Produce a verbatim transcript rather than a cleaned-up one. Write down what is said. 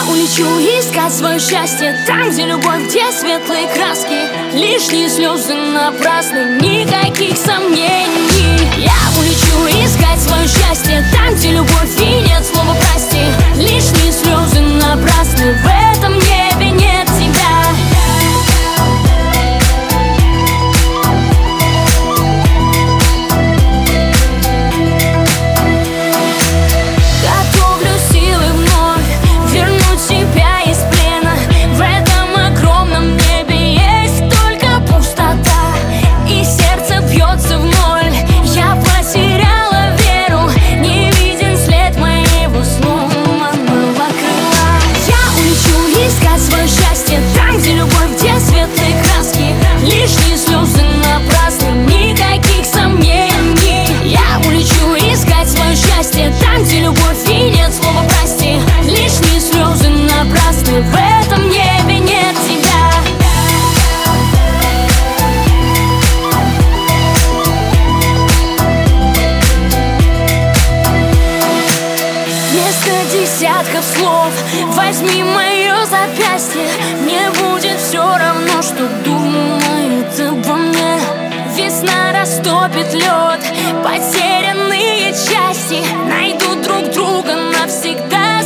Я улечу искать свое счастье там, где любовь, где светлые краски. Лишние слезы напрасны, никаких сомнений. Я улечу искать свое счастье там, где любовь и нет слова прости. Лишние слезы напрасны, в этом небе нет тебя. Готовлю силы вновь вернуть себя из плена. В этом огромном небе есть только пустота, и сердце бьется в ноль. Я потеряла веру, не виден след моего сломанного крыла. Я улечу искать свое счастье там, где любовь, где светлые краски. Лишние слезы напрасны, никаких сомнений. Я улечу искать свое счастье там, где любовь и нет слова прости. Лишние слезы напрасны, в этом небе нет тебя. Вместо десятков слов возьми мое запястье. Мне будет все равно, что думает обо мне. Весна растопит лед, потерянные части найдут друг друга навсегда.